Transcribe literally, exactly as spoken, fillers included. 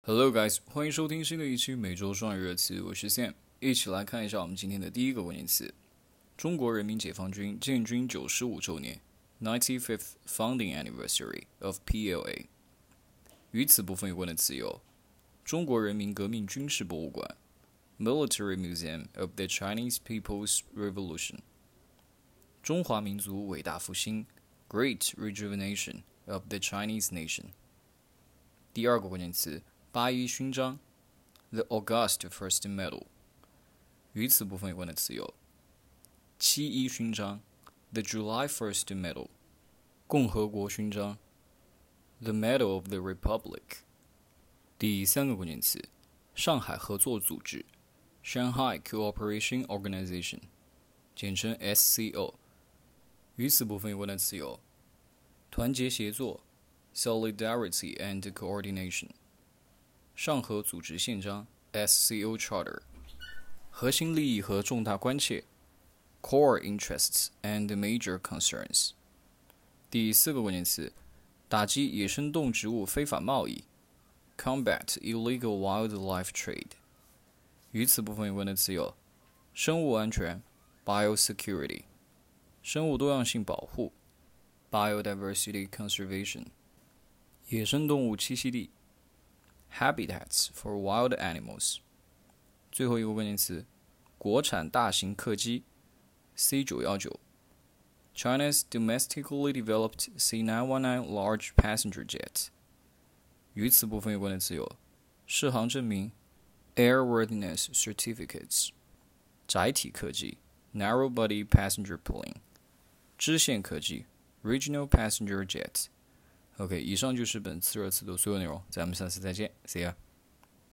Hello guys，欢迎收听新的一期每周双语热词，我是 Sam， 一起来看一下我们今天的第一个关键词：中国人民解放军建军九十五周年 ，ninety-fifth Founding Anniversary of P L A。与此部分有关的词有：中国人民革命军事博物馆 ，Military Museum of the Chinese People's Revolution。中华民族伟大复兴 ，Great Rejuvenation of the Chinese Nation。第二个关键词。八一勋章 The August First Medal。 与此部分有关的词有：七一勋章 The July First Medal。 共和国勋章 The Medal of the Republic。 第三个关键词：上海合作组织 Shanghai Cooperation Organization， 简称 S C O。 与此部分有关的词有：团结协作 Solidarity and Coordination。上合组织宪章 S C O Charter。 核心利益和重大关切 Core Interests and Major Concerns。 第四个关键词：打击野生动植物非法贸易 Combat Illegal Wildlife Trade。 与此部分有关的词有：生物安全 Biosecurity， 生物多样性保护 Biodiversity Conservation， 野生动物栖息地Habitats for wild animals。 最后一个关键词：国产大型客机 C 九一九， China's domestically developed C nine nineteen large passenger jet。 与此部分有关的词有：适航证明 Airworthiness Certificates， 窄体客机 Narrow body passenger plane， 支线客机 Regional passenger jet。OK， 以上就是本次热词的所有内容，咱们下次再见 ，See ya。